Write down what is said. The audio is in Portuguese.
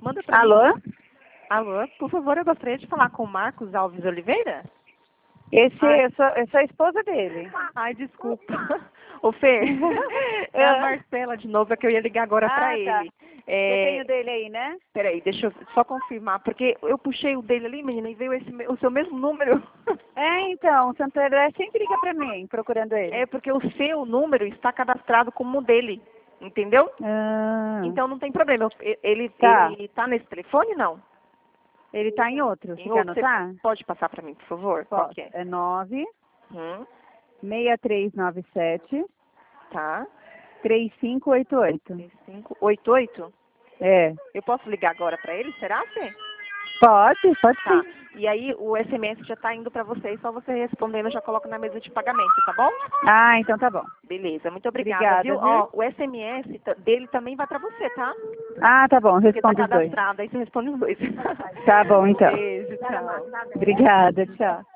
Manda pra Alô? mim. Alô, por favor, eu gostaria de falar com o Marcos Alves Oliveira. Eu sou a esposa dele. Ai, desculpa. Ô, Fê, é a Marcela de novo, é que eu ia ligar agora pra Tá. ele. Você tem o dele aí, né? Peraí, deixa eu só confirmar, porque eu puxei o dele ali, menina, e veio o seu mesmo número. Então, o Santo André sempre liga pra mim, procurando ele. É porque o seu número está cadastrado como o dele, entendeu? Então não tem problema. Ele tá nesse telefone, não? Ele tá em outro. Você quer Você anotar? pode passar para mim, por favor? Qual que é? É 9 Hum, 6397 tá. 3588. 3588? É. Eu posso ligar agora para ele, será, Fê? Pode Tá. sim. E aí o SMS já tá indo para você, só você respondendo, eu já coloco na mesa de pagamento, tá bom? Então tá bom. Beleza, muito obrigada, viu? Viu? Ó, o SMS dele também vai para você, tá? Tá bom, Porque tá respondo os dois. cadastrado, aí você responde os dois. Tá bom, então. Beijo, tchau. Obrigada, tchau.